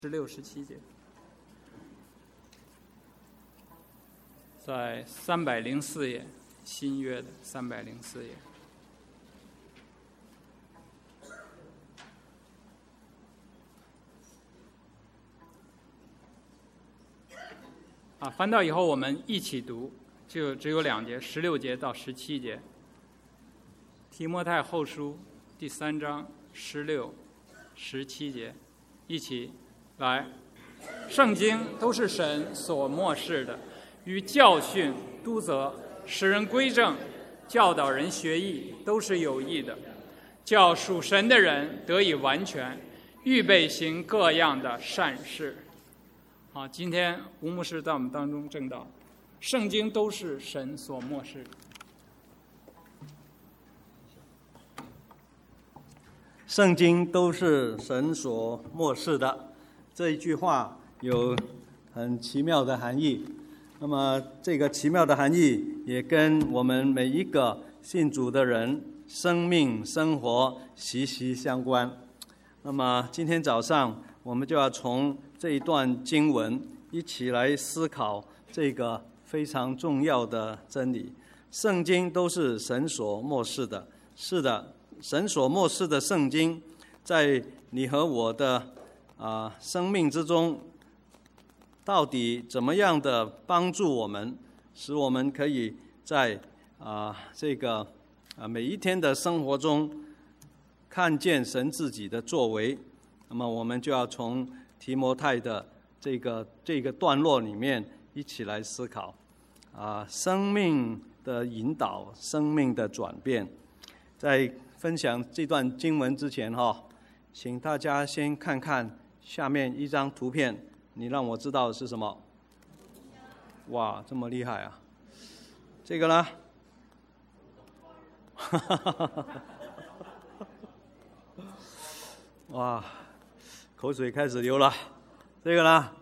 16、17节，在304页，新约的304页。翻到以后我们一起读，就只有2节，16节到17节。提摩太后书第3章16、17节，一起来。圣经都是神所默示的，于教训、督责、使人归正、教导人学义，都是有益的，叫属神的人得以完全，预备行各样的善事。今天吴牧师在我们当中证道，圣经都是神所默示的。 圣经都是神所默示的，这一句话有很奇妙的含义。那么这个奇妙的含义也跟我们每一个信主的人生命生活息息相关。那么今天早上我们就要从这一段经文一起来思考这个非常重要的真理。圣经都是神所默示的，是的，神所默示的圣经在你和我的生命之中到底怎么样的帮助我们，使我们可以在这个每一天的生活中看见神自己的作为。那么我们就要从提摩太的这个段落里面一起来思考生命的引导，生命的转变。在分享这段经文之前请大家先看看下面一张图片，你让我知道是什么？哇，这么厉害啊！这个呢？哇，口水开始流了。这个呢？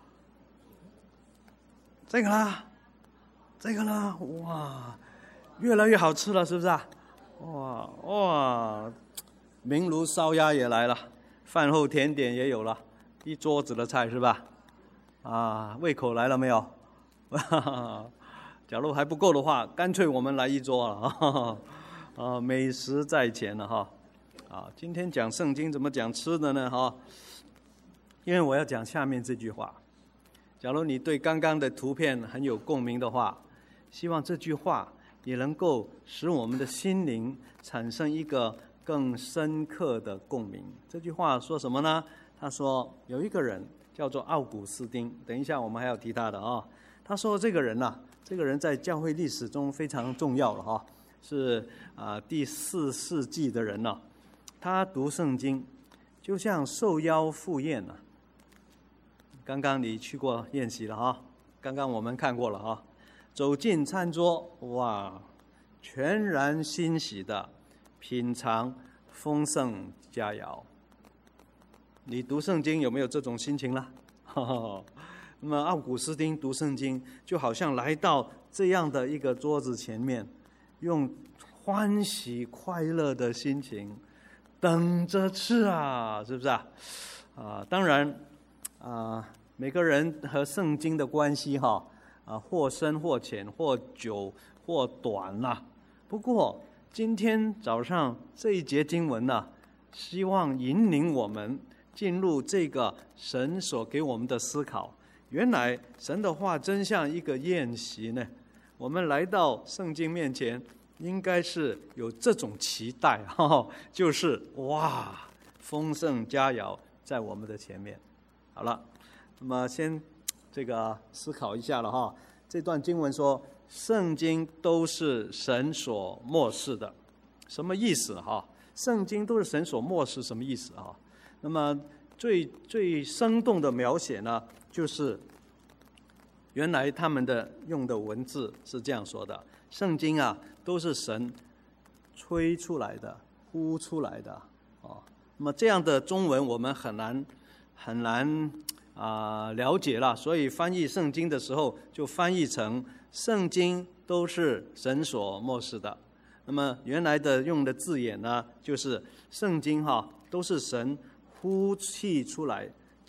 这个呢？这个呢？哇，越来越好吃了，是不是啊？哇，明炉烧鸭也来了，饭后甜点也有了，一桌子的菜是吧？胃口来了没有？假如还不够的话，干脆我们来一桌了美食在前了今天讲圣经怎么讲吃的呢因为我要讲下面这句话。假如你对刚刚的图片很有共鸣的话，希望这句话也能够使我们的心灵产生一个更深刻的共鸣。这句话说什么呢？他说有一个人叫做奥古斯丁，等一下我们还要提他的他说这个人在教会历史中非常重要了是第4世纪的人了。他读圣经就像受邀赴宴刚刚你去过宴席了刚刚我们看过了走进餐桌，哇，全然欣喜的品尝丰盛佳肴。你读圣经有没有这种心情呢？那么奥古斯丁读圣经就好像来到这样的一个桌子前面，用欢喜快乐的心情等着吃是不是当然每个人和圣经的关系或深或浅，或久或短不过今天早上这一节经文希望引领我们进入这个神所给我们的思考。原来神的话真像一个宴席呢，我们来到圣经面前应该是有这种期待就是哇，丰盛佳肴在我们的前面。好了，那么先这个思考一下了这段经文说圣经都是神所默示的，什么意思圣经都是神所默示什么意思那么最生动的描写呢，就是原来他们用的文字是这样说的：圣经都是神吹出来的，呼出来的那么这样的中文我们很难了解了，所以翻译圣经的时候就翻译成圣经都是神所默示的。那么原来的用的字眼呢，就是圣经都是神呼气出来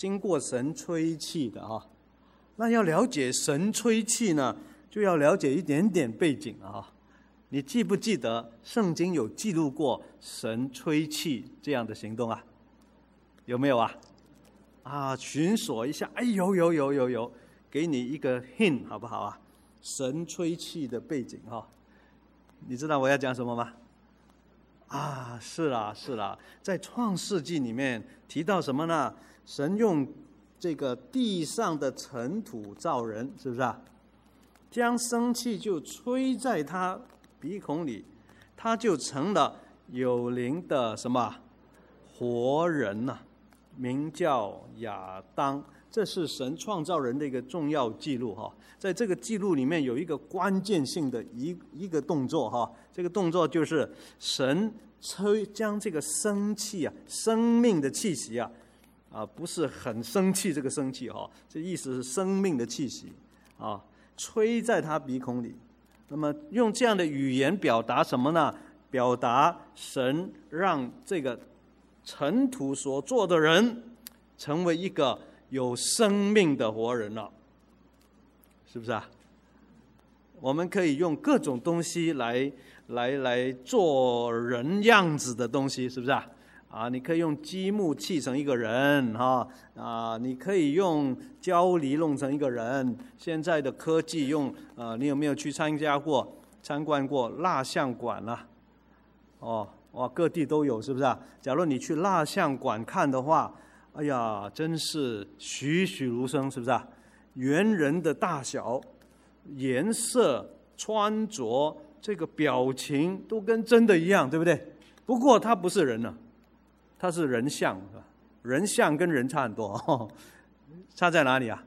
经过神吹气的啊。那要了解神吹气呢，就要了解一点点背景啊。你记不记得圣经有记录过神吹气这样的行动啊？有没有啊？寻索一下，哎，有，给你一个 hint 好不好啊？神吹气的背景啊，你知道我要讲什么吗？是啦，在创世纪里面提到什么呢？神用这个地上的尘土造人，是不是啊？将生气就吹在他鼻孔里，他就成了有灵的什么活人啊，名叫亚当。这是神创造人的一个重要记录哈。在这个记录里面有一个关键性的一个动作哈，这个动作就是神将这个生气啊，生命的气息不是很生气这个生气哈，这意思是生命的气息吹在他鼻孔里。那么用这样的语言表达什么呢？表达神让这个尘土所做的人成为一个有生命的活人了，是不是啊？我们可以用各种东西来做人样子的东西，是不是你可以用积木砌成一个人你可以用胶泥弄成一个人。现在的科技用你有没有去参观过蜡像馆各地都有，是不是假如你去蜡像馆看的话，哎呀，真是栩栩如生，是不是猿人的大小、颜色、穿着，这个表情都跟真的一样，对不对？不过它不是人了，它是人像，人像跟人差很多差在哪里啊？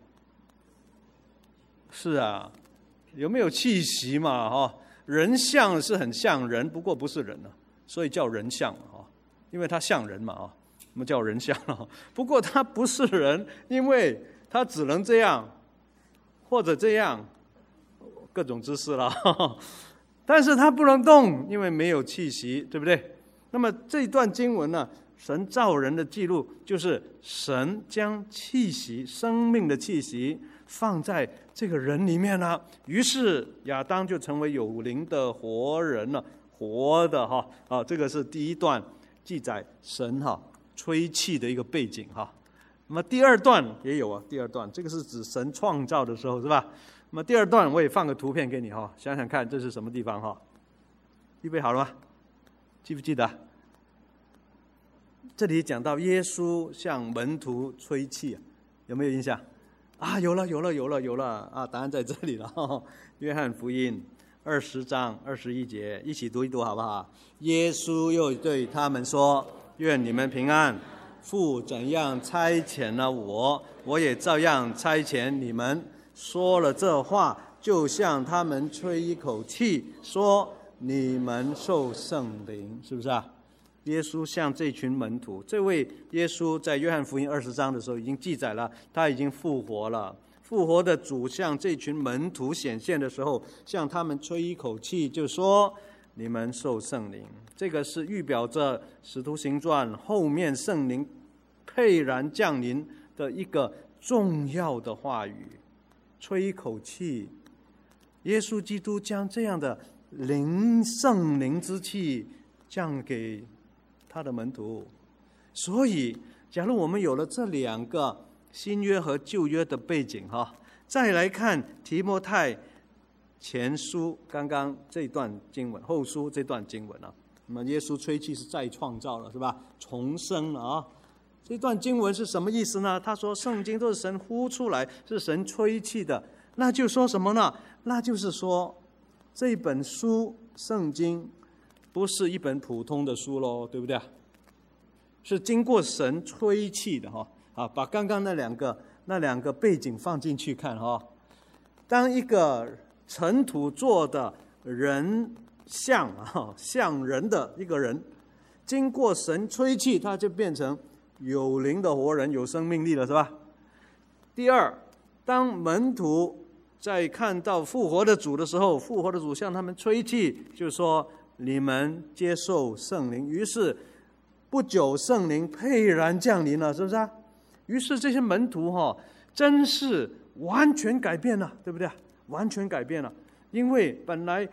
是有没有气息嘛？人像是很像人，不过不是人所以叫人像因为它像人嘛我们叫人像不过它不是人，因为它只能这样或者这样，各种姿势了但是它不能动，因为没有气息，对不对？那么这一段经文呢，神造人的记录就是神将气息，生命的气息放在这个人里面了，于是亚当就成为有灵的活人了，活的这个是第一段记载神吹气的一个背景那么第二段也有第二段这个是指神创造的时候，是吧？那么第二段我也放个图片给你想想看这是什么地方预备好了吗？记不记得？这里讲到耶稣向门徒吹气有没有印象有了答案在这里了约翰福音20章21节，一起读一读好不好？耶稣又对他们说，愿你们平安，父怎样差遣了我，我也照样差遣你们。说了这话，就向他们吹一口气，说你们受圣灵，是不是耶稣向这群门徒，这位耶稣在约翰福音20章的时候已经记载了，他已经复活了。复活的主向这群门徒显现的时候，向他们吹一口气，就说你们受圣灵。这个是预表着使徒行传后面圣灵沛然降临的一个重要的话语。吹一口气，耶稣基督将这样的圣灵之气降给他的门徒。所以假如我们有了这两个新约和旧约的背景再来看提摩太前书刚刚这段经文，后书这段经文那么耶稣吹气是再创造了，是吧？重生了这段经文是什么意思呢？他说圣经都是神呼出来，是神吹气的，那就说什么呢？那就是说这本书圣经不是一本普通的书咯，对不对？是经过神吹气的把刚刚那两个背景放进去看当一个尘土做的人像像人的一个人，经过神吹气，他就变成有灵的活人，有生命力了，是吧？第二，当门徒在看到复活的主的时候，复活的主向他们吹气，就说你们接受圣灵。于是不久圣灵沛然降临了，是不是于是这些门徒真是完全改变了，对不对？完全改变了，因为本来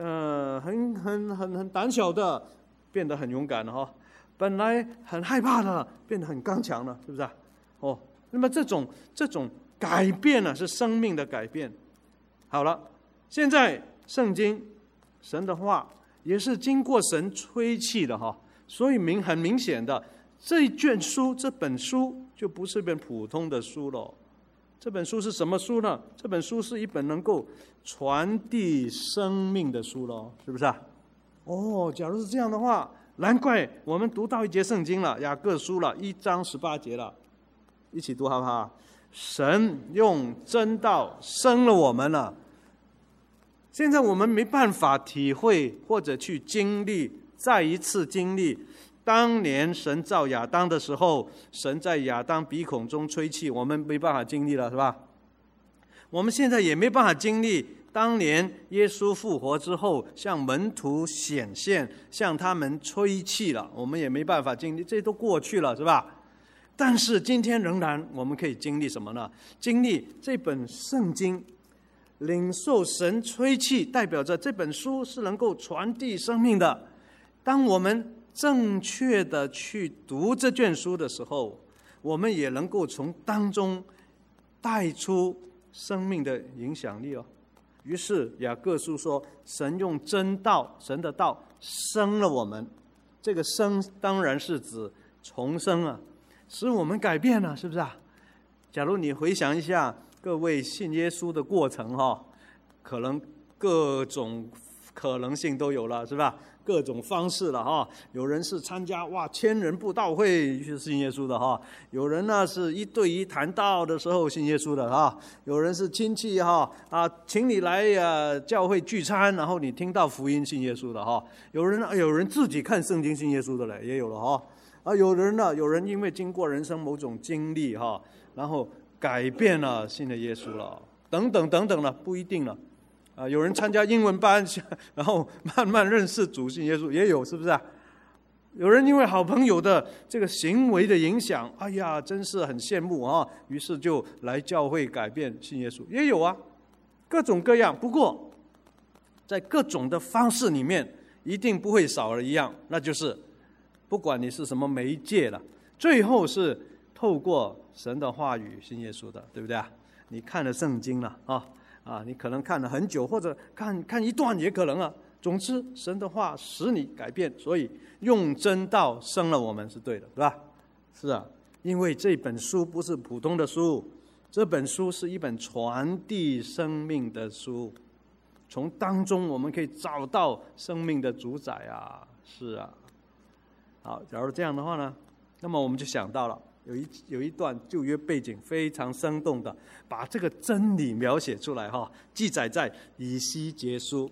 很胆小的，变得很勇敢了本来很害怕的，变得很刚强了，是不是那么这种改变呢，是生命的改变。好了，现在圣经神的话也是经过神吹气的所以很明显的，这本书就不是一本普通的书了。这本书是什么书呢？这本书是一本能够传递生命的书了，是不是假如是这样的话，难怪我们读到一节圣经了，雅各书了1章18节了，一起读好不好？神用真道生了我们了。现在我们没办法体会或者去经历，再一次经历当年神造亚当的时候，神在亚当鼻孔中吹气，我们没办法经历了，是吧？我们现在也没办法经历当年耶稣复活之后向门徒显现，向他们吹气了，我们也没办法经历，这都过去了，是吧？但是今天仍然我们可以经历什么呢？经历这本圣经，领受神吹气，代表着这本书是能够传递生命的。当我们正确的去读这卷书的时候，我们也能够从当中带出生命的影响力于是雅各书说，神用真道，神的道生了我们。这个生当然是指重生使我们改变了，是不是假如你回想一下各位信耶稣的过程可能各种可能性都有了，是吧？各种方式了有人是参加1000人布道会是信耶稣的有人呢是1对1谈道的时候信耶稣的有人是亲戚请你来教会聚餐，然后你听到福音信耶稣的有人自己看圣经信耶稣的了，也有了有人因为经过人生某种经历然后改变了信了耶稣了，等等等等了，不一定了有人参加英文班，然后慢慢认识主信耶稣，也有，是不是有人因为好朋友的这个行为的影响，哎呀，真是很羡慕于是就来教会改变信耶稣，也有各种各样。不过在各种的方式里面，一定不会少了一样，那就是不管你是什么媒介了，最后是透过神的话语信耶稣的，对不对你看了圣经了你可能看了很久，或者看一段也可能总之神的话使你改变，所以用真道生了我们是对的，对吧？是因为这本书不是普通的书，这本书是一本传递生命的书，从当中我们可以找到生命的主宰是好，假如这样的话呢，那么我们就想到了有一段旧约背景非常生动的把这个真理描写出来记载在以西结书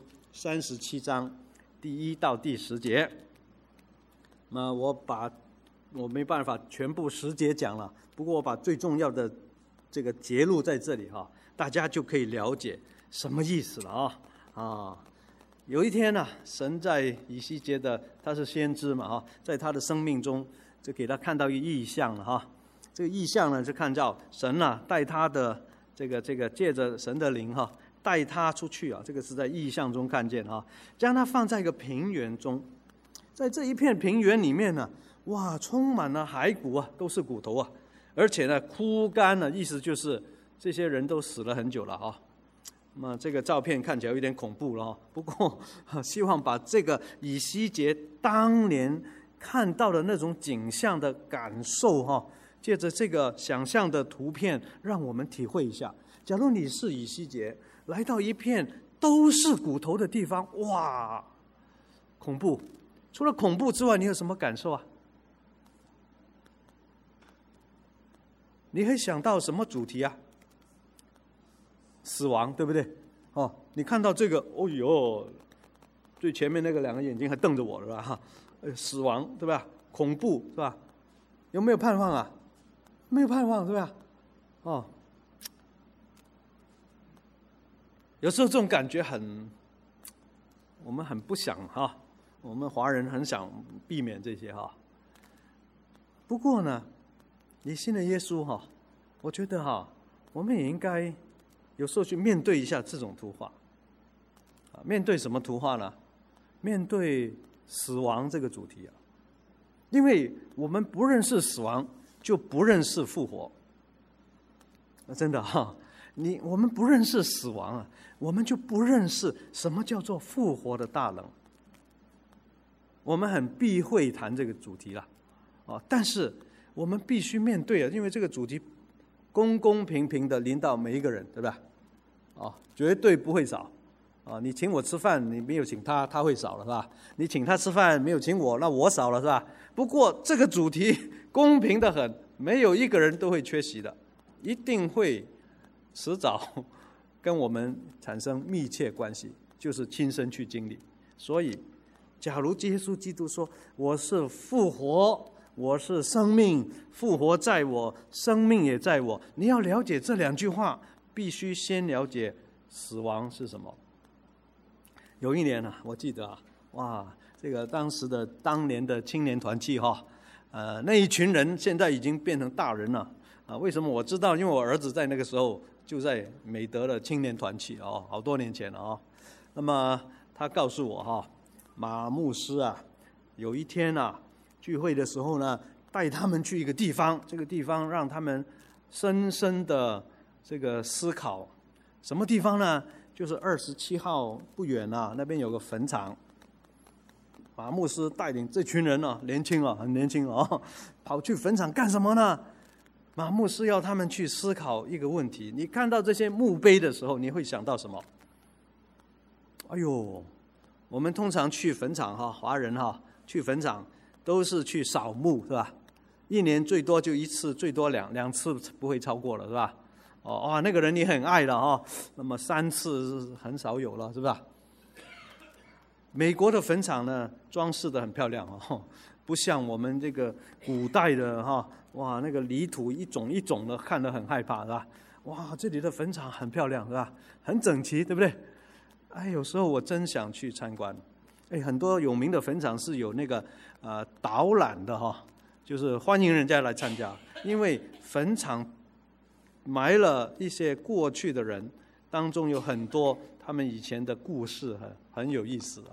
37章第1到第10节。那我没办法全部10节讲了，不过我把最重要的这个节录在这里大家就可以了解什么意思了有一天神在以西结他是先知嘛在他的生命中就给他看到一个异象了这个异象呢，是看到神带他的这个借着神的灵带他出去这个是在异象中看见将他放在一个平原中，在这一片平原里面呢，充满了骸骨都是骨头而且呢枯干了，意思就是这些人都死了很久了那么这个照片看起来有点恐怖了不过希望把这个以西结当年看到的那种景象的感受借着这个想象的图片让我们体会一下。假如你是以西结来到一片都是骨头的地方，恐怖。除了恐怖之外，你有什么感受你会想到什么主题死亡，对不对你看到这个最前面那个2个眼睛还瞪着我了吧死亡，对吧？恐怖，是吧？有没有盼望没有盼望，对吧？有时候这种感觉我们很不想我们华人很想避免这些不过呢， 你信了耶稣哈，我觉得哈，我们也应该有时候去面对一下这种图画。面对什么图画呢？面对死亡这个主题啊，因为我们不认识死亡，就不认识复活。真的哈，我们不认识死亡啊，我们就不认识什么叫做复活的大能。我们很避讳谈这个主题了，但是我们必须面对啊，因为这个主题公公平平的临到每一个人，对吧？绝对不会少。你请我吃饭，你没有请他，他会少了是吧？你请他吃饭没有请我，那我少了是吧？不过这个主题公平得很，没有一个人都会缺席的，一定会迟早跟我们产生密切关系，就是亲身去经历。所以假如耶稣基督说我是复活，我是生命，复活在我，生命也在我，你要了解这两句话，必须先了解死亡是什么。有一年我记得这个当年的青年团契那一群人现在已经变成大人了为什么我知道？因为我儿子在那个时候就在美德的青年团契好多年前了那么他告诉我马牧师有一天聚会的时候呢，带他们去一个地方，这个地方让他们深深的这个思考。什么地方呢？就是27号不远那边有个坟场。马牧师带领这群人年轻很年轻跑去坟场干什么呢？马牧师要他们去思考一个问题：你看到这些墓碑的时候，你会想到什么？哎呦，我们通常去坟场华人去坟场都是去扫墓是吧？一年最多就一次，最多两次不会超过了是吧？那个人你很爱了那么3次很少有了是吧？美国的坟场呢，装饰得很漂亮不像我们这个古代的那个泥土一种一种的，看得很害怕是吧？这里的坟场很漂亮是吧？很整齐，对不对？有时候我真想去参观。很多有名的坟场是有那个导览的就是欢迎人家来参加，因为坟场埋了一些过去的人，当中有很多他们以前的故事，很有意思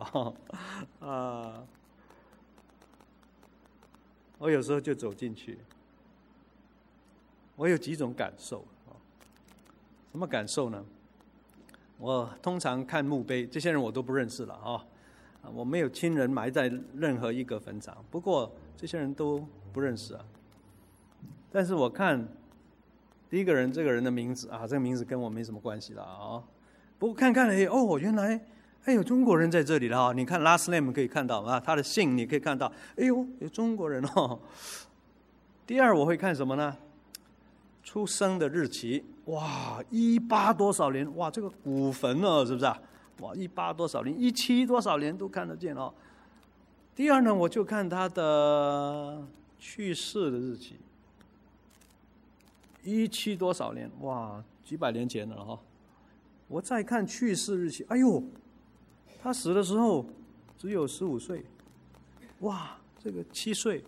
我有时候就走进去，我有几种感受什么感受呢？我通常看墓碑，这些人我都不认识了我没有亲人埋在任何一个坟场，不过这些人都不认识但是我看第一个人，这个人的名字这个名字跟我没什么关系了不过看看原来有中国人在这里了你看 last name 可以看到他的姓你可以看到，有中国人第二我会看什么呢？出生的日期，18多少年，这个古坟是不是18多少年，17多少年都看得见第二呢，我就看他的去世的日期。17多少年，几百年前了我再看去世日期，他死的时候只有15岁，这个7岁，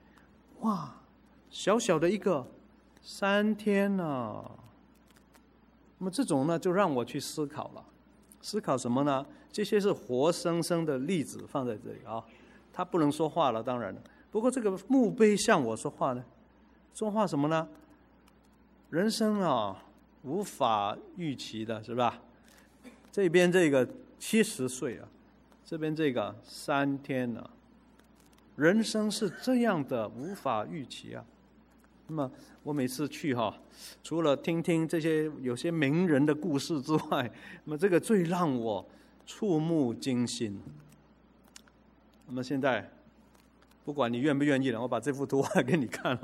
小小的一个3天那么这种呢，就让我去思考了。思考什么呢？这些是活生生的例子放在这里他不能说话了，当然了。不过这个墓碑向我说话呢，说话什么呢？人生无法预期的是吧？这边这个70岁这边这个3天人生是这样的无法预期那么我每次去除了听听这些有些名人的故事之外，那么这个最让我触目惊心。那么现在不管你愿不愿意了，我把这幅图画给你看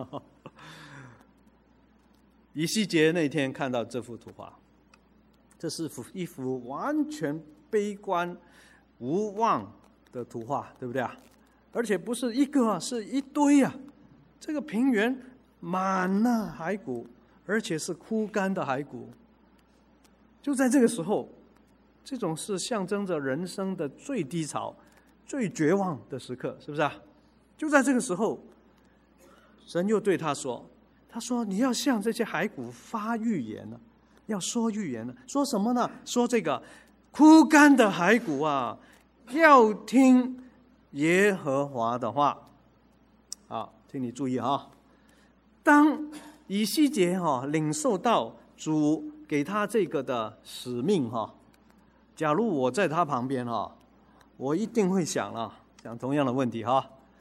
以西结那天看到这幅图画，这是一幅完全悲观无望的图画，对不对而且不是一个是一堆这个平原满了骸骨，而且是枯干的骸骨。就在这个时候，这种是象征着人生的最低潮、最绝望的时刻，是不是就在这个时候，神又对他说： 他说你要向这些骸骨发预言呢，要说预言呢，说什么呢？说这个枯干的骸骨啊，要听耶和华的话。好，请你注意啊，当以西结领受到主给他这个的使命假如我在他旁边我一定会想同样的问题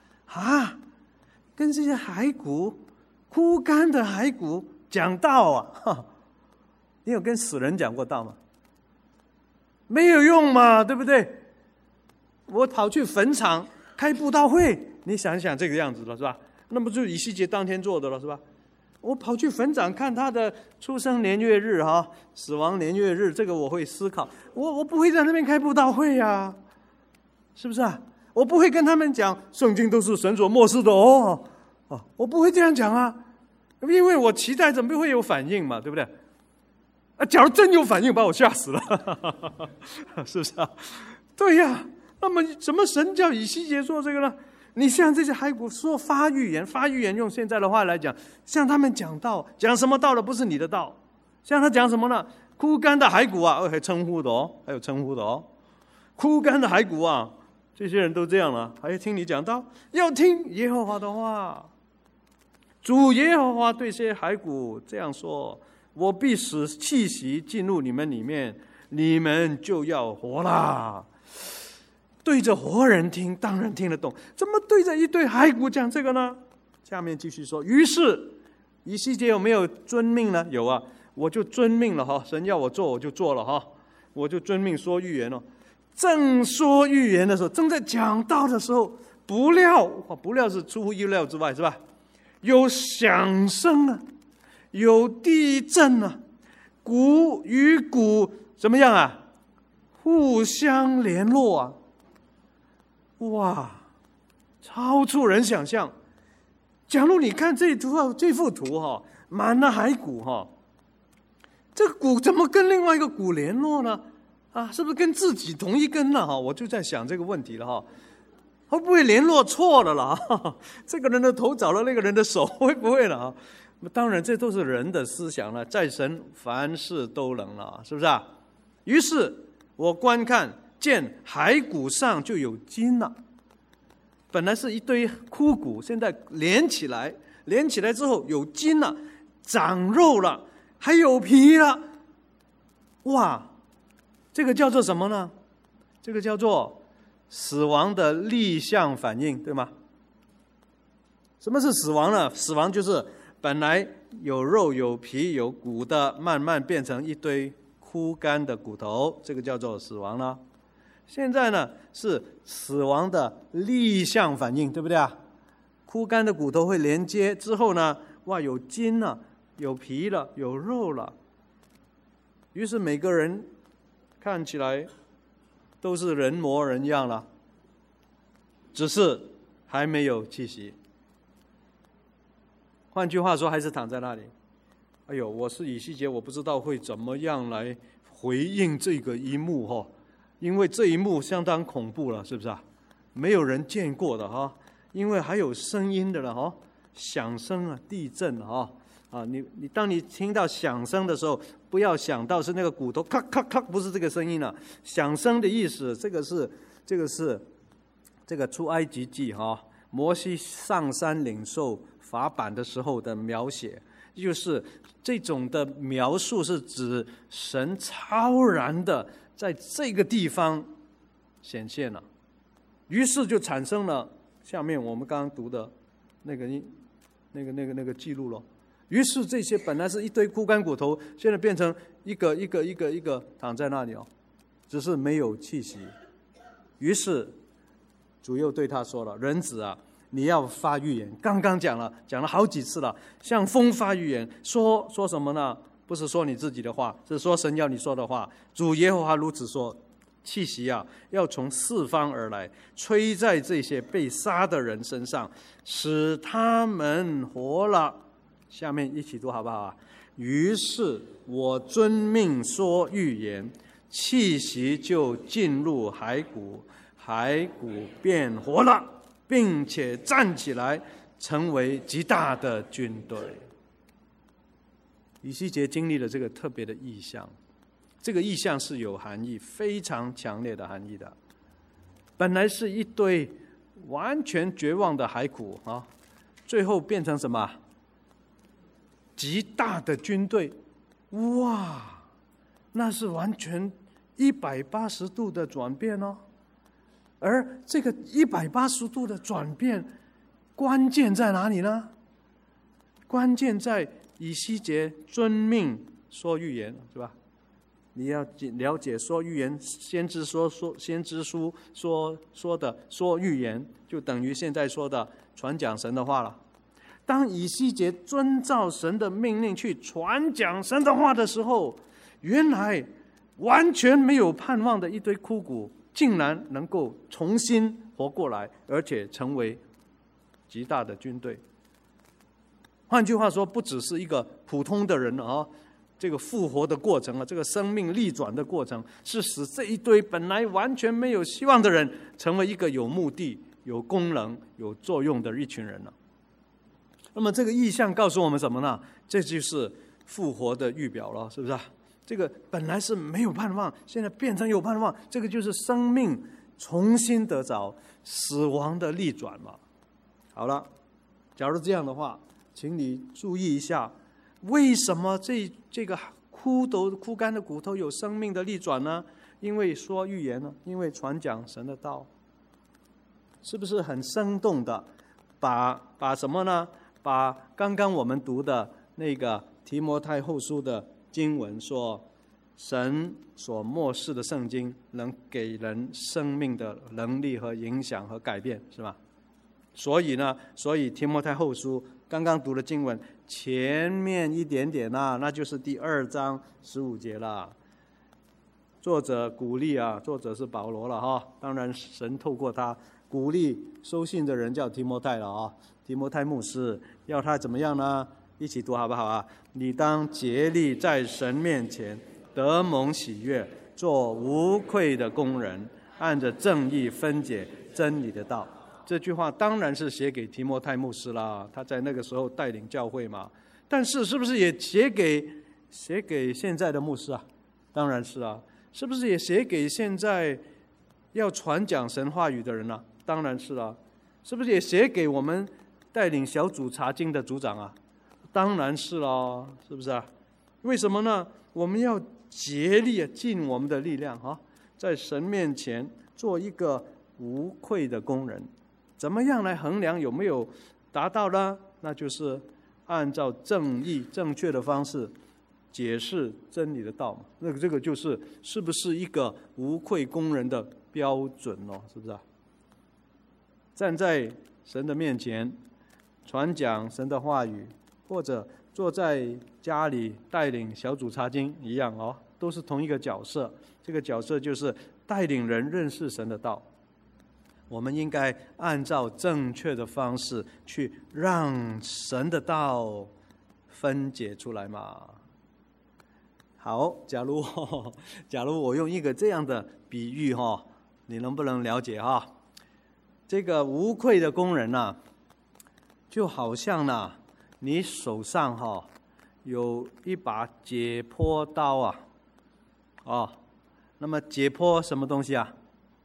跟这些骸骨枯干的骸骨讲道啊，你有跟死人讲过道吗？没有用嘛，对不对？我跑去坟场开布道会，你想一想这个样子了是吧？那么就以西结当天做的了是吧？我跑去坟场看他的出生年月日死亡年月日，这个我会思考，我不会在那边开布道会呀，是不是啊？我不会跟他们讲圣经都是神所默示的我不会这样讲啊，因为我期待怎么会有反应嘛，对不对？假如真有反应，把我吓死了，是不是啊？对呀，那么什么神叫以西结说这个呢？你向这些骸骨说发预言，发预言用现在的话来讲，向他们讲道，讲什么道了？不是你的道，向他讲什么呢？枯干的骸骨啊，还称呼的还有称呼的枯干的骸骨啊，这些人都这样了，还要听你讲道？要听耶和华的话。主耶和华对这些骸骨这样说：我必使气息进入你们里面，你们就要活啦。对着活人听，当然听得懂，怎么对着一堆骸骨讲这个呢？下面继续说，于是以西结有没有遵命呢？有啊，我就遵命了神要我做我就做了我就遵命说预言了。正说预言的时候，正在讲道的时候，不料是出乎意料之外是吧？有响声啊，有地震啊，骨与骨怎么样啊？互相联络啊！哇，超出人想象。假如你看这幅图满了骸骨这个骨怎么跟另外一个骨联络呢？是不是跟自己同一根了我就在想这个问题了会不会联络错了啦？这个人的头找了那个人的手，会不会了当然这都是人的思想了，在神凡事都能了，是不是啊？于是我观看见骸骨上就有筋了，本来是一堆枯骨，现在连起来之后有筋了，长肉了，还有皮了。哇，这个叫做什么呢？这个叫做死亡的立象反应，对吗？什么是死亡呢？死亡就是本来有肉有皮有骨的，慢慢变成一堆枯干的骨头，这个叫做死亡了。现在呢是死亡的立象反应，对不对啊？枯干的骨头会连接之后呢，哇，有筋了，有皮了，有肉了。于是每个人看起来都是人模人样了，只是还没有气息。换句话说，还是躺在那里。哎呦，我是以西结，我不知道会怎么样来回应这个一幕因为这一幕相当恐怖了，是不是啊？没有人见过的因为还有声音的了响声啊，地震你当你听到响声的时候，不要想到是那个骨头咔咔咔，不是这个声音了。响声的意思，这个是这个出埃及记摩西上山领受法版的时候的描写，就是这种的描述是指神超然的在这个地方显现了，于是就产生了下面我们刚刚读的那个记录了。于是这些本来是一堆枯干骨头，现在变成一个躺在那里只是没有气息。于是主又对他说了：人子啊，你要发预言。刚刚讲了好几次了，向风发预言，说什么呢？不是说你自己的话，是说神要你说的话。主耶和华如此说：气息啊，要从四方而来，吹在这些被杀的人身上，使他们活了。下面一起读好不好？于是我遵命说预言，气息就进入骸骨，骸骨变活了，并且站起来，成为极大的军队。 以西结经历了这个特别的异象，这个异象是有含义，非常强烈的含义的。本来是一堆完全绝望的海苦啊，最后变成什么？极大的军队，哇，那是完全180度的转变哦。而这个180度的转变，关键在哪里呢？关键在以西结遵命说预言，是吧？你要了解说预言，先知书说的说预言，就等于现在说的传讲神的话了。当以西结遵照神的命令去传讲神的话的时候，原来完全没有盼望的一堆枯骨，竟然能够重新活过来，而且成为极大的军队。换句话说，不只是一个普通的人啊，这个复活的过程啊，这个生命逆转的过程，是使这一堆本来完全没有希望的人，成为一个有目的、有功能、有作用的一群人了。那么这个意象告诉我们什么呢？这就是复活的预表了，是不是？这个本来是没有盼望，现在变成有盼望，这个就是生命重新得着，死亡的逆转嘛。好了，假如这样的话，请你注意一下，为什么这个枯干的骨头有生命的逆转呢？因为说预言呢，因为传讲神的道，是不是很生动的把什么呢？把刚刚我们读的那个提摩太后书的经文说，神所默示的圣经能给人生命的能力和影响和改变，是吧？所以提摩太后书刚刚读的经文前面一点点那就是第2章15节了。作者鼓励啊，作者是保罗了哈，当然神透过他鼓励收信的人叫提摩太了啊。提摩太牧师要他怎么样呢？一起读好不好啊？你当竭力在神面前得蒙喜悦，做无愧的工人，按着正义分解真理的道。这句话当然是写给提摩太牧师啦，他在那个时候带领教会嘛。但是是不是也写给现在的牧师啊？当然是啊。是不是也写给现在要传讲神话语的人啊？当然是啊。是不是也写给我们带领小组查经的组长啊？当然是啦，是不是啊？为什么呢？我们要竭力尽我们的力量啊，在神面前做一个无愧的工人。怎么样来衡量有没有达到呢？那就是按照正义正确的方式解释真理的道嘛。这个就是是不是一个无愧工人的标准哦？是不是啊？站在神的面前传讲神的话语，或者坐在家里带领小组查经一样哦，都是同一个角色。这个角色就是带领人认识神的道。我们应该按照正确的方式去让神的道分解出来嘛。好，假如我用一个这样的比喻你能不能了解这个无愧的工人就好像你手上有一把解剖刀那么解剖什么东西啊？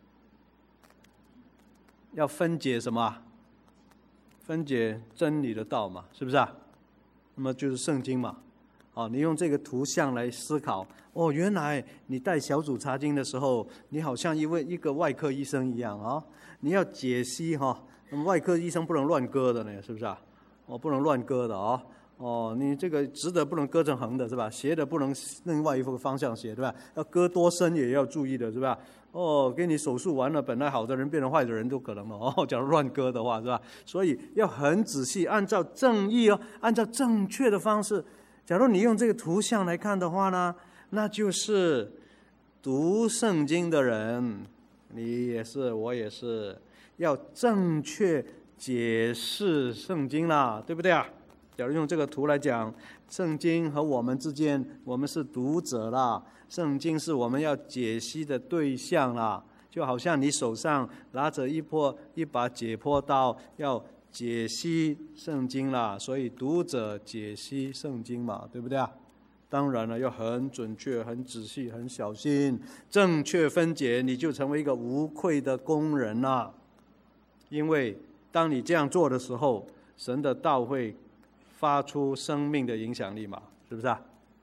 要分解什么？分解真理的道嘛，是不是啊？那么就是圣经嘛。你用这个图像来思考，原来你带小组查经的时候，你好像一个外科医生一样你要解析那么外科医生不能乱割的呢，是不是啊？不能乱割的你这个直的不能割成横的，是吧？斜的不能另外一个方向斜，对吧？要割多深也要注意的，是吧？给你手术完了，本来好的人变成坏的人都可能了假如乱割的话，是吧？所以要很仔细，按照正义按照正确的方式。假如你用这个图像来看的话呢，那就是读圣经的人，你也是，我也是，要正确解释圣经啦，对不对啊？假如用这个图来讲，圣经和我们之间，我们是读者啦，圣经是我们要解析的对象啦，就好像你手上拿着一把解剖刀，要解析圣经啦，所以读者解析圣经嘛，对不对啊？ 当然了，要很准确、很仔细、很小心，正确分解，你就成为一个无愧的工人了。因为当你这样做的时候，神的道会发出生命的影响力嘛，是不是啊？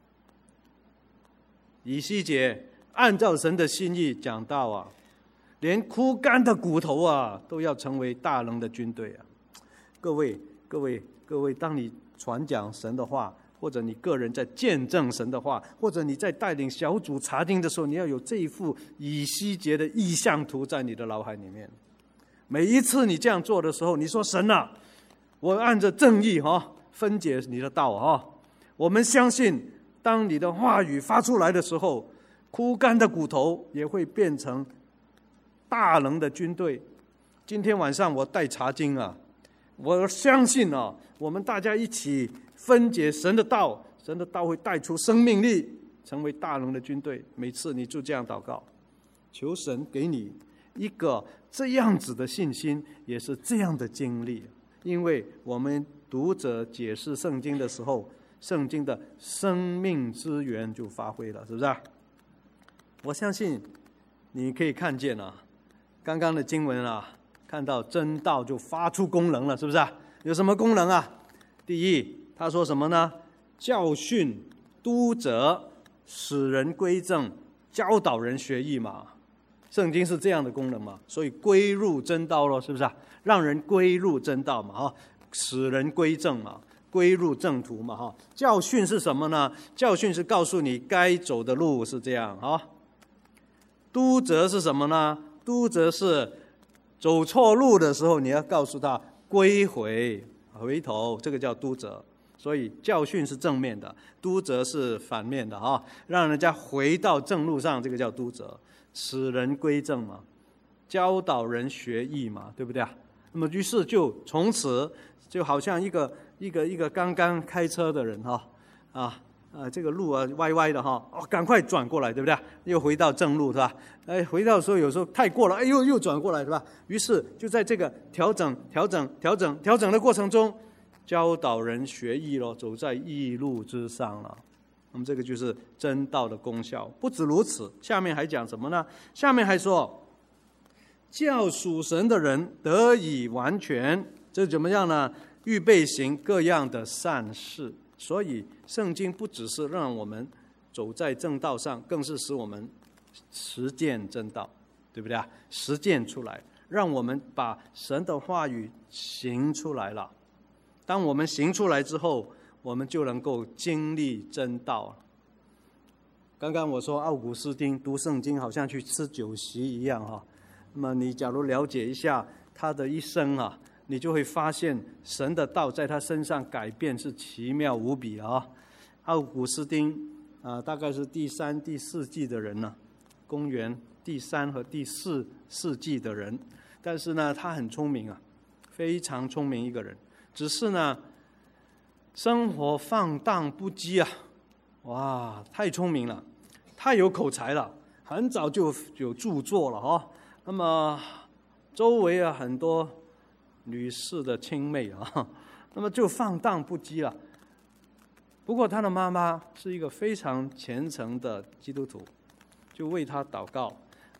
以西结按照神的心意讲道啊，连枯干的骨头啊，都要成为大能的军队啊！各位，当你传讲神的话，或者你个人在见证神的话，或者你在带领小组查经的时候，你要有这一幅以西结的意象图在你的脑海里面。每一次你这样做的时候，你说神啊，我按着正义分解你的道我们相信，当你的话语发出来的时候，枯干的骨头也会变成大能的军队。今天晚上我带查经啊，我相信啊，我们大家一起分解神的道，神的道会带出生命力，成为大能的军队。每次你就这样祷告，求神给你一个这样子的信心，也是这样的经历。因为我们读者解释圣经的时候，圣经的生命之源就发挥了，是不是啊？我相信你可以看见刚刚的经文看到真道就发出功能了，是不是啊？有什么功能啊？第一，他说什么呢？教训、督责、使人归正、教导人学义嘛。圣经是这样的功能嘛，所以归入真道咯，是不是啊？让人归入真道嘛，使人归正嘛，归入正途嘛，教训是什么呢？教训是告诉你该走的路是这样督责是什么呢？督责是走错路的时候，你要告诉他归回头，这个叫督责。所以教训是正面的，督责是反面的让人家回到正路上，这个叫督责。使人归正嘛，教导人学义嘛，对不对啊？那么于是就从此就好像一个刚刚开车的人这个路歪歪的赶快转过来，对不对？又回到正路，是吧？回到的时候有时候太过了，又转过来，是吧？于是就在这个调整的过程中，教导人学义咯，走在义路之上了。那么这个就是真道的功效。不止如此，下面还讲什么呢？下面还说，叫属神的人得以完全，这怎么样呢？预备行各样的善事。所以圣经不只是让我们走在正道上，更是使我们实践真道，对不对啊？实践出来，让我们把神的话语行出来了。当我们行出来之后，我们就能够经历真道。刚刚我说奥古斯丁读圣经好像去吃酒席一样那么你假如了解一下他的一生你就会发现神的道在他身上改变是奇妙无比奥古斯丁大概是第3、第4纪的人公元第3和第4世纪的人，但是呢他很聪明非常聪明一个人，只是呢生活放荡不羁哇，太聪明了，太有口才了，很早就有著作了那么周围很多女士的亲妹那么就放荡不羁了。不过他的妈妈是一个非常虔诚的基督徒，就为他祷告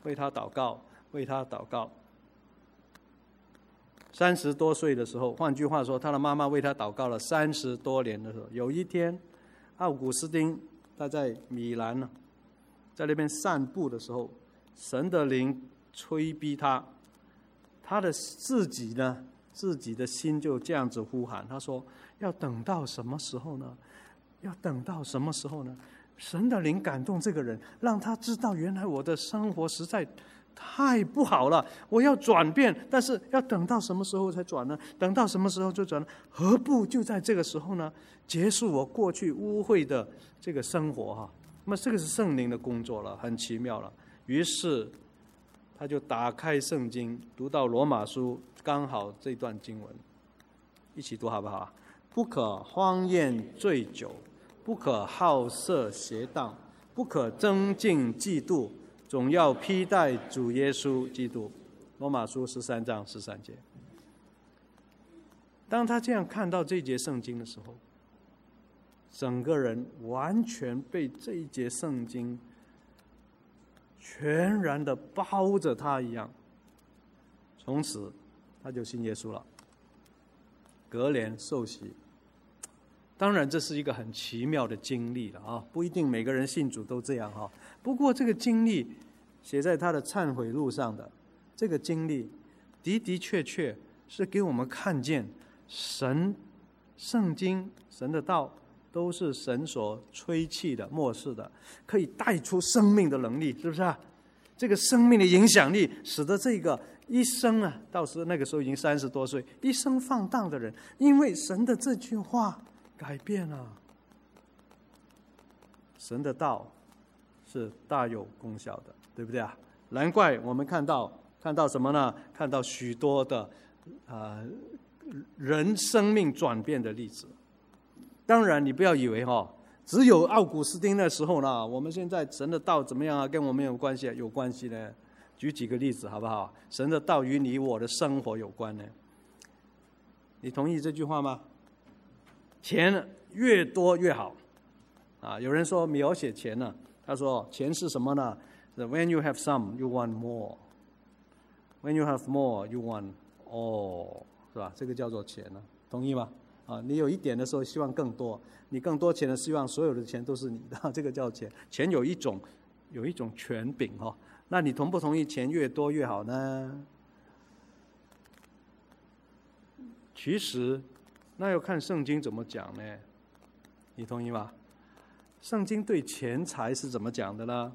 30多岁的时候，换句话说，他的妈妈为他祷告了30多年的时候，有一天奥古斯丁他在米兰在那边散步的时候，神的灵催逼他的自己的心就这样子呼喊，他说要等到什么时候呢？神的灵感动这个人，让他知道原来我的生活实在太不好了，我要转变，但是要等到什么时候才转呢？等到什么时候就转呢？何不就在这个时候呢，结束我过去污秽的这个生活那么这个是圣灵的工作了，很奇妙了。于是他就打开圣经，读到罗马书，刚好这段经文，一起读好不好？不可荒宴醉酒，不可好色邪荡，不可争竞嫉妒，总要披戴主耶稣基督。罗马书13章13节。当他这样看到这节圣经的时候， 整个人完全被这一节圣经全然的包着他一样。从此他就信耶稣了，隔年受洗。当然这是一个很奇妙的经历了啊，不一定每个人信主都这样哈。不过这个经历写在他的忏悔录上的这个经历，的的确确是给我们看见神、圣经、神的道都是神所吹气的、默示的，可以带出生命的能力，是不是啊？这个生命的影响力，使得这个一生啊，到时那个时候已经30多岁，一生放荡的人，因为神的这句话改变了。神的道是大有功效的，对不对啊？难怪我们看到什么呢？看到许多的人生命转变的例子。当然你不要以为只有奥古斯丁那时候呢，我们现在神的道怎么样啊？跟我们有关系啊？有关系呢。举几个例子好不好？神的道与你我的生活有关呢。你同意这句话吗？钱越多越好啊！有人说描写钱呢，他说钱是什么呢？ When you have some, you want more. When you have more, you want all， 是吧？这个叫做钱呢，同意吗？啊，你有一点的时候希望更多，你更多钱的希望所有的钱都是你的，这个叫钱。钱有一种权柄哈，那你同不同意钱越多越好呢？其实那要看圣经怎么讲呢？你同意吗？圣经对钱财是怎么讲的呢？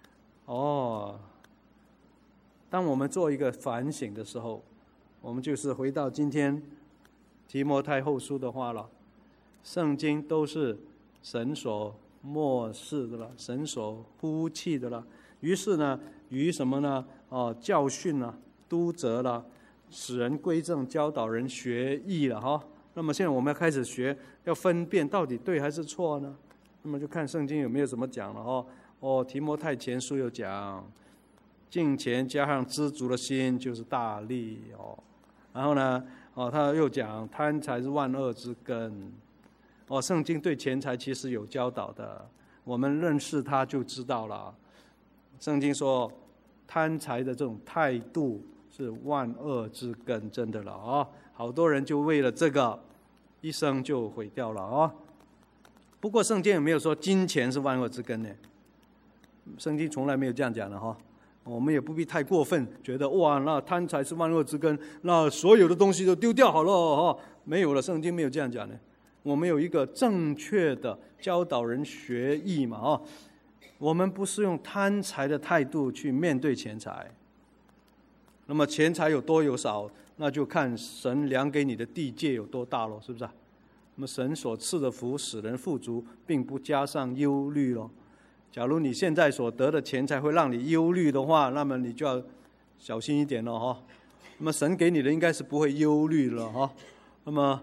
当我们做一个反省的时候，我们就是回到今天提摩太后书的话了。圣经都是神所默示的了，神所呼气的了。于是呢，于什么呢？教训了，督责了，使人归正，教导人学义了哈。那么现在我们要开始学，要分辨到底对还是错呢？那么就看圣经有没有什么讲了提摩太前书有讲，敬虔加上知足的心就是大利然后呢他又讲贪财是万恶之根圣经对钱财其实有教导的，我们认识它就知道了。圣经说贪财的这种态度是万恶之根，真的了好多人就为了这个一生就毁掉了不过圣经有没有说金钱是万恶之根呢？圣经从来没有这样讲的我们也不必太过分，觉得哇，那贪财是万恶之根，那所有的东西都丢掉好了没有了，圣经没有这样讲的。我们有一个正确的教导人学义嘛我们不是用贪财的态度去面对钱财。那么钱财有多有少，那就看神量给你的地界有多大咯，是不是那么神所赐的福使人富足，并不加上忧虑咯。假如你现在所得的钱财会让你忧虑的话，那么你就要小心一点了那么神给你的应该是不会忧虑了那么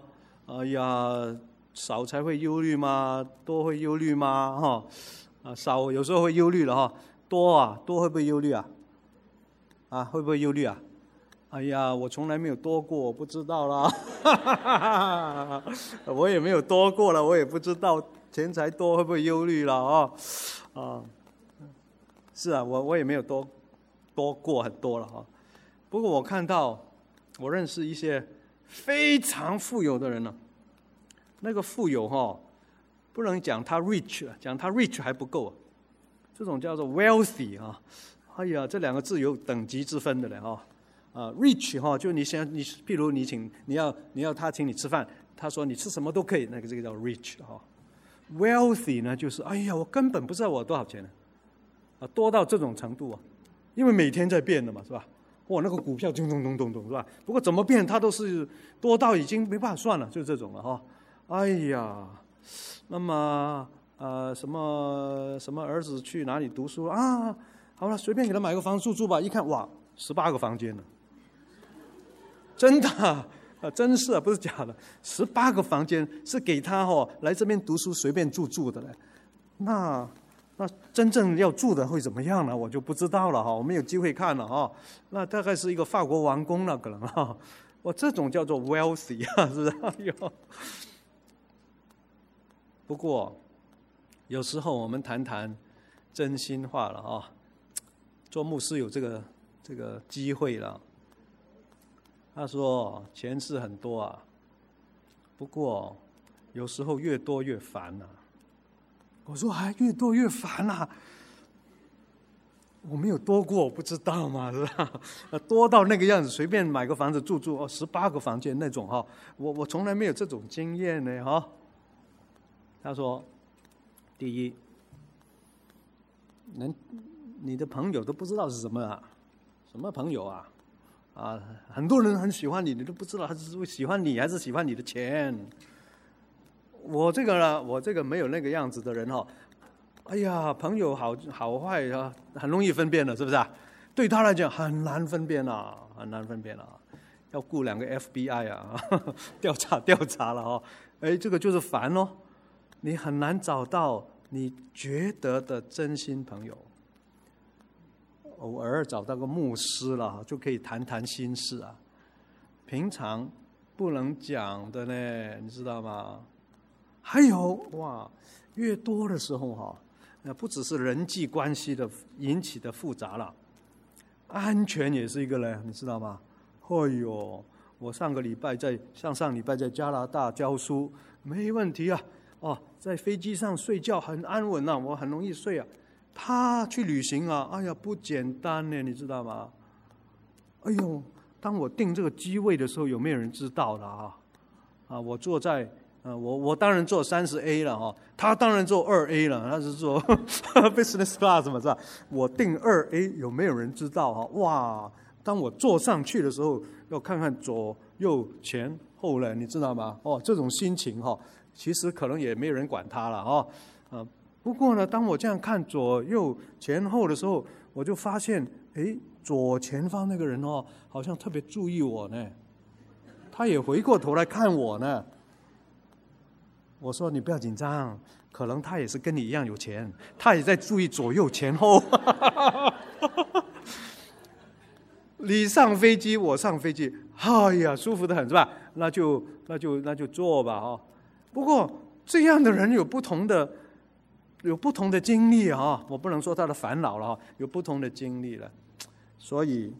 少才会忧虑吗？多会忧虑吗少有时候会忧虑了多会不会忧虑会不会忧虑哎呀，我从来没有多过，我不知道啦我也没有多过了，我也不知道钱财多会不会忧虑了是我也没有多过很多了不过我看到我认识一些非常富有的人呢那个富有不能讲他 rich， 讲他 rich 还不够这种叫做 wealthy 哎呀，这两个字有等级之分的嘞rich 就你譬如你要他请你吃饭，他说你吃什么都可以，这个叫 rich wealthy 呢，就是哎呀，我根本不知道我有多少钱呢多到这种程度因为每天在变的嘛，是吧？那个股票咚咚咚咚咚，是吧？不过怎么变，它都是多到已经没办法算了，就是这种了哎呀，那么什么儿子去哪里读书好了，随便给他买个房住吧。一看哇，18个房间呢，真的真是不是假的，18个房间是给他来这边读书随便住的嘞。那真正要住的会怎么样呢？我就不知道了我没有机会看了那大概是一个法国王公了可能这种叫做 wealthy 是不是不过有时候我们谈谈真心话了啊。做牧师有这个机会了。他说钱是很多啊，不过有时候越多越烦啊。我说越多越烦啊。我没有多过，我不知道嘛，是吧？多到那个样子，随便买个房子住18个房间那种哈，我从来没有这种经验呢哈。他说，第一，你的朋友都不知道是什么啊，什么朋友啊？很多人很喜欢你，你都不知道他是喜欢你还是喜欢你的钱。我这个没有那个样子的人哈。哎呀，朋友好坏啊，很容易分辨的，是不是啊？对他来讲很难分辨啊，很难分辨啊，要雇2个 FBI 啊，调查了哈。这个就是烦哦，你很难找到你觉得的真心朋友。偶尔找到个牧师了，就可以谈谈心事啊。平常不能讲的呢，你知道吗？还有越多的时候哈。不只是人际关系的引起的复杂了，安全也是一个呢，你知道吗？我上礼拜在加拿大教书，没问题啊。在飞机上睡觉很安稳啊，我很容易睡啊。他去旅行啊，不简单呢，你知道吗？当我订这个机位的时候，有没有人知道的啊？我坐在。我当然坐30A 了哈，他当然坐2A 了，他是坐business class 嘛，是吧？我订2A， 有没有人知道哈？当我坐上去的时候，要看看左右前后了，你知道吗？这种心情哈，其实可能也没有人管他了哈。不过呢，当我这样看左右前后的时候，我就发现，左前方那个人好像特别注意我呢，他也回过头来看我呢。我说你不要紧张，可能他也是跟你一样有钱，他也在注意左右前后。你上飞机，我上飞机，舒服得很，是吧？那就坐吧不过这样的人有不同的经历啊，我不能说他的烦恼了有不同的经历了，所以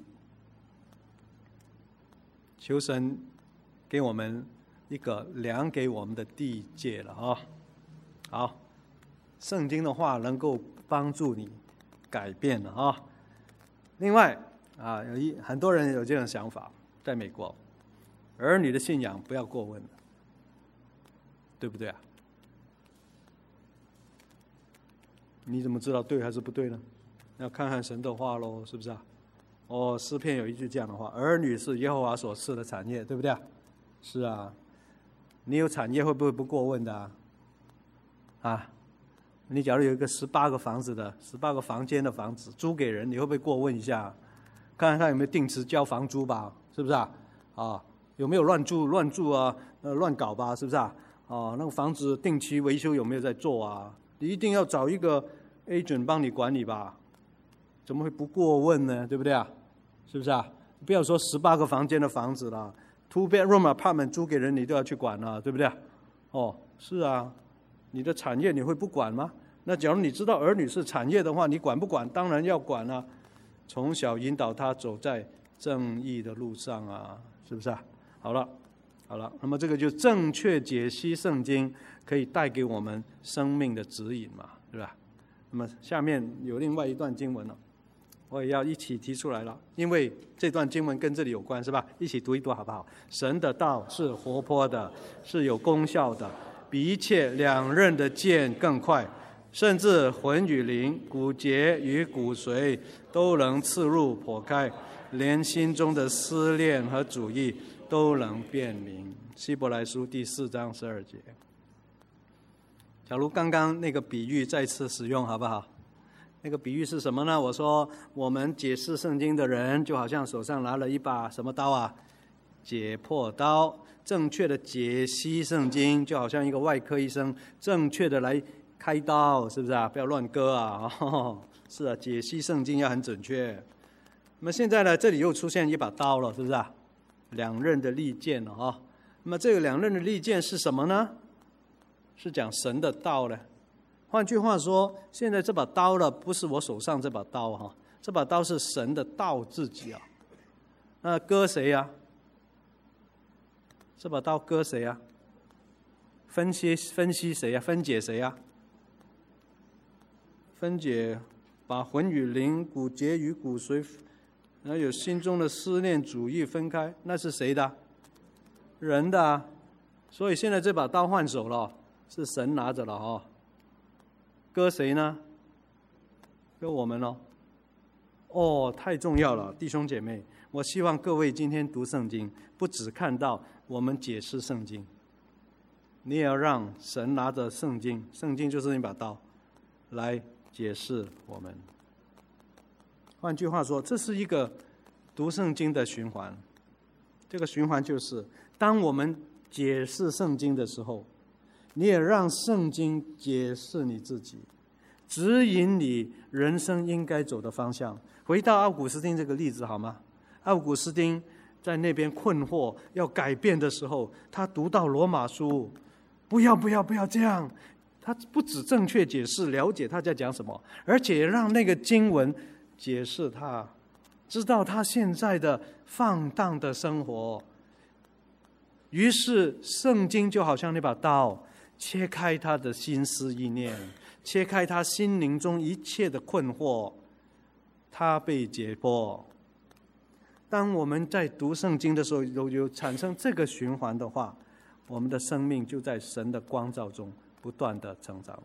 求神给我们一个量给我们的地界了好，圣经的话能够帮助你改变了另外很多人有这种想法，在美国，儿女的信仰不要过问，对不对啊？你怎么知道对还是不对呢？要看看神的话咯，是不是啊？诗篇有一句这样的话：儿女是耶和华所赐的产业，对不对啊？是啊。你有产业会不会不过问的你假如有一个18个房子的18个房间的房子租给人，你会不会过问一下，看看他有没有定时交房租吧，是不是有没有乱住乱搞吧，是不是那个房子定期维修有没有在做你一定要找一个 agent 帮你管理吧，怎么会不过问呢？对不对是不是不要说18个房间的房子了，2 bedroom apartment 租给人你都要去管了，对不对是啊，你的产业你会不管吗？那假如你知道儿女是产业的话，你管不管？当然要管从小引导他走在正义的路上是不是好了，那么这个就正确解析圣经可以带给我们生命的指引嘛，是吧？那么下面有另外一段经文我也要一起提出来了，因为这段经文跟这里有关，是吧？一起读一读好不好？神的道是活泼的，是有功效的，比一切两刃的剑更快，甚至魂与灵、骨节与骨髓都能刺入剖开，连心中的思念和主意都能辨明。希伯来书第4章12节。假如刚刚那个比喻再次使用好不好？那个比喻是什么呢？我说我们解释圣经的人就好像手上拿了一把什么刀解剖刀，正确的解析圣经就好像一个外科医生正确的来开刀，是不是不要乱割是解析圣经要很准确。那么现在呢，这里又出现一把刀了，是不是两刃的利剑了那么这个两刃的利剑是什么呢？ 是讲神的道呢？换句话说，现在这把刀了，不是我手上这把刀哈，这把刀是神的道自己啊。那割谁呀？这把刀割谁呀？分析谁呀？分解谁呀？分解，把魂与灵、骨节与骨髓，还有心中的思念、主意分开，那是谁的？人的啊。所以现在这把刀换手了，是神拿着了哦。割谁呢？割我们咯。哦，太重要了，弟兄姐妹，我希望各位今天读圣经，不只看到我们解释圣经，你也要让神拿着圣经，圣经就是那把刀，来解释我们。换句话说，这是一个读圣经的循环。这个循环就是，当我们解释圣经的时候，你也让圣经解释你自己，指引你人生应该走的方向。回到奥古斯丁这个例子好吗？奥古斯丁在那边困惑要改变的时候，他读到罗马书，不要这样。他不只正确解释了解他在讲什么，而且让那个经文解释他，知道他现在的放荡的生活。于是圣经就好像那把刀，切开他的心思意念，切开他心灵中一切的困惑，他被解脱。当我们在读圣经的时候有产生这个循环的话，我们的生命就在神的光照中不断的成长。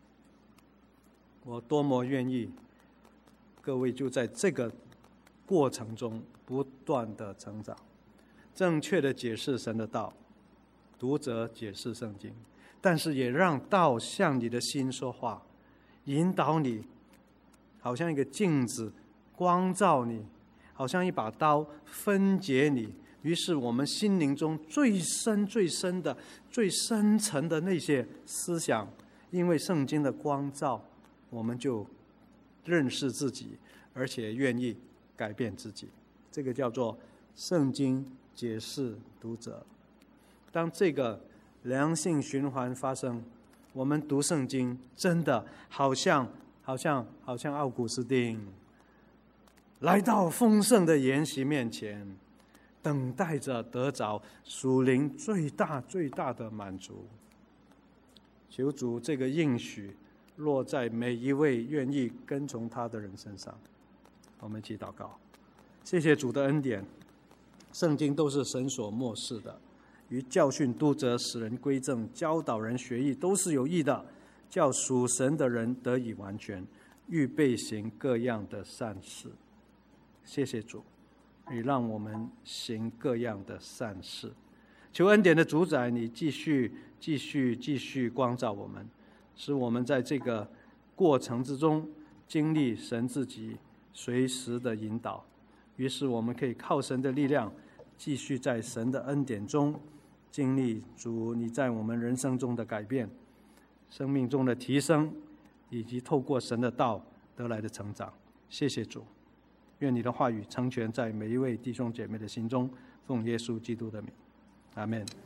我多么愿意各位就在这个过程中不断的成长，正确的解释神的道，读者解释圣经，但是也让道向你的心说话，引导你，好像一个镜子光照你，好像一把刀分解你。于是我们心灵中最深的最深层的那些思想，因为圣经的光照，我们就认识自己，而且愿意改变自己。这个叫做圣经解释读者。当这个良性循环发生，我们读圣经真的好像奥古斯丁来到丰盛的筵席面前，等待着得着属灵最大的满足。求主这个应许落在每一位愿意跟从他的人身上。我们一起祷告。谢谢主的恩典，圣经都是神所默示的，于教训、督责、使人归正、教导人学义，都是有益的，叫属神的人得以完全，预备行各样的善事。谢谢主，你让我们行各样的善事。求恩典的主宰，你继续光照我们，使我们在这个过程之中经历神自己随时的引导。于是我们可以靠神的力量，继续在神的恩典中经历主你在我们人生中的改变，生命中的提升，以及透过神的道得来的成长。谢谢主，愿你的话语成全在每一位弟兄姐妹的心中，奉耶稣基督的名，阿们。